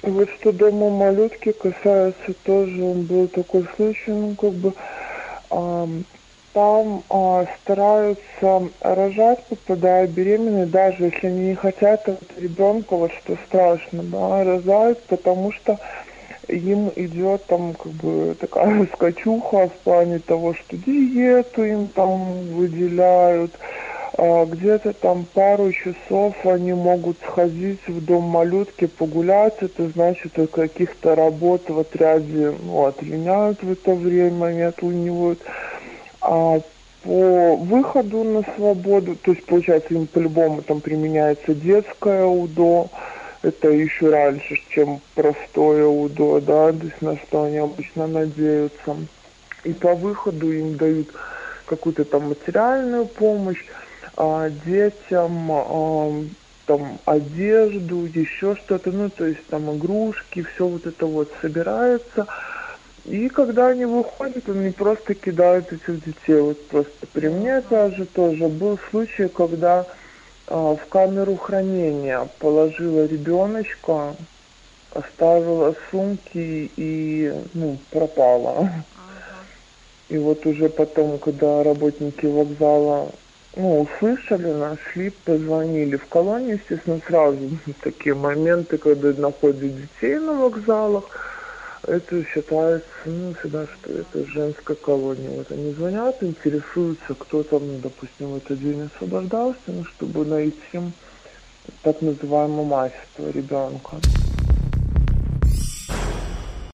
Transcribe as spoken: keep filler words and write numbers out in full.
Вот что дома малютки касается, тоже был такой случай, ну как бы ам, там а, стараются рожать, попадая беременные, даже если они не хотят от ребенка, вот что страшно, да, рожают, потому что им идет там как бы такая скачуха в плане того, что диету им там выделяют, а, где-то там пару часов они могут сходить в дом малютки погулять, это значит от каких-то работ в отряде, ну, отлиняют в это время, они отлынивают. А по выходу на свободу, то есть получается им по-любому там применяется детское УДО, это еще раньше, чем простое УДО, да, то есть на что они обычно надеются. И по выходу им дают какую-то там материальную помощь, а, детям а, там одежду, еще что-то, ну то есть там игрушки, все вот это вот собирается. И когда они выходят, они просто кидают этих детей. Вот просто при мне даже тоже был случай, когда а, в камеру хранения положила ребеночка, оставила сумки и ну, пропала. Ага. И вот уже потом, когда работники вокзала ну, услышали, нашли, позвонили в колонию, естественно, сразу такие моменты, когда находят детей на вокзалах, это считается, ну, всегда, что это женская колония. Вот они звонят, интересуются, кто там, ну, допустим, в этот день освобождался, ну, чтобы найти так называемую мать этого ребенка.